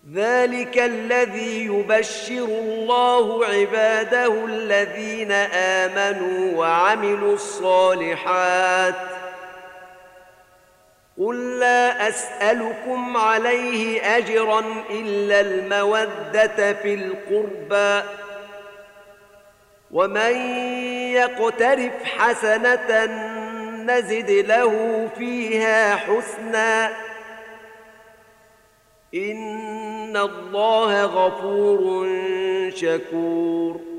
ذلك الذي يبشر الله عباده الذين آمنوا وعملوا الصالحات قل لا أسألكم عليه أجرا إلا المودة في القربى ومن يقترف حسنة نزد له فيها حسنا إن الله غفور شكور